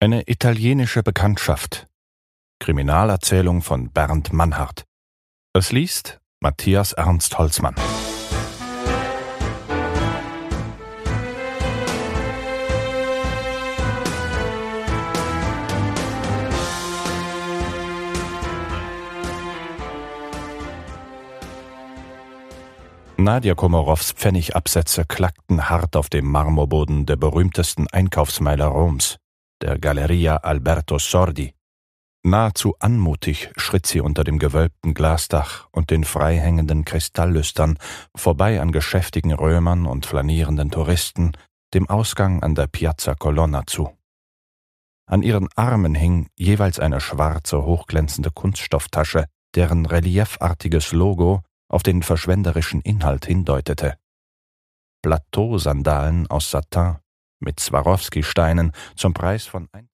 Eine italienische Bekanntschaft. Kriminalerzählung von Bernd Mannhardt. Es liest Matthias Ernst Holzmann. Nadja Komorows Pfennigabsätze klackten hart auf dem Marmorboden der berühmtesten Einkaufsmeile Roms, der Galleria Alberto Sordi. Nahezu anmutig schritt sie unter dem gewölbten Glasdach und den freihängenden Kristalllüstern vorbei an geschäftigen Römern und flanierenden Touristen dem Ausgang an der Piazza Colonna zu. An ihren Armen hing jeweils eine schwarze, hochglänzende Kunststofftasche, deren reliefartiges Logo auf den verschwenderischen Inhalt hindeutete. Plateausandalen aus Satin mit Swarovski-Steinen zum Preis von